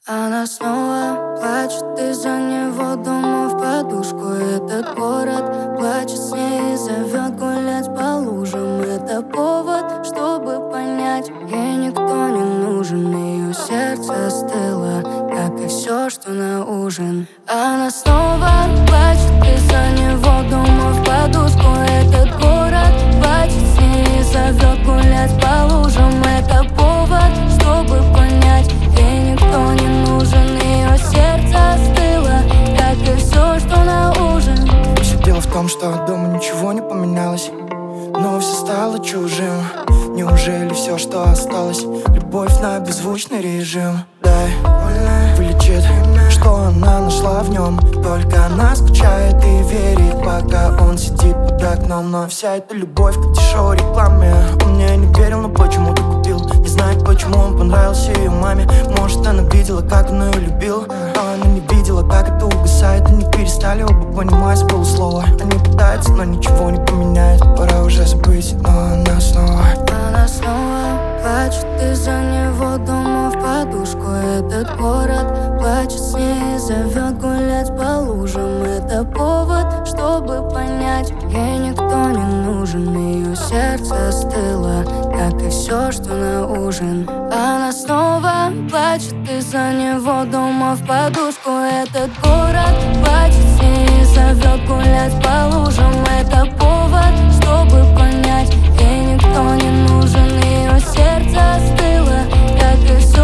Она снова плачет из-за него дома в подушку. Этот город плачет с ней и зовет гулять по лужам. Это повод, чтобы понять, ей никто не нужен. Ее сердце остыло, как и все, что на ужин. Она снова плачет из-за него дома в подушку. Этот город плачет с ней и зовет гулять по лужам. Это повод, чтобы понять, ей никто не нужен. Ее сердце остыло, как и все, что на ужин. Все дело в том, что дома ничего не поменялось, но все стало чужим. Неужели все, что осталось, любовь на беззвучный режим? Дай вылечит, что она нашла в нем. Только она скучает и верит, пока он сидит под окном. Но вся эта любовь как дешевая рекламе. Он мне не верил, но почему-то купил. Не знает, почему он понравился ее маме. Может, она видела, как он ее любил, а она не видела, как это угасает. Они перестали оба понимать с полуслова. Они пытаются, но ничего не поменяет. Пора уже забыть, но она снова плачет из-за него дома в подушку. Этот город плачет с ней и зовет гулять по лужам. Это повод, чтобы понять, ей никто не нужен. Ее сердце остыло, как и все, что на ужин. Она снова плачет из-за него дома в подушку. Этот город плачет с ней и зовет гулять по лужам. Это повод, чтобы понять, ей никто не нужен. Ее сердце остыло, как и все,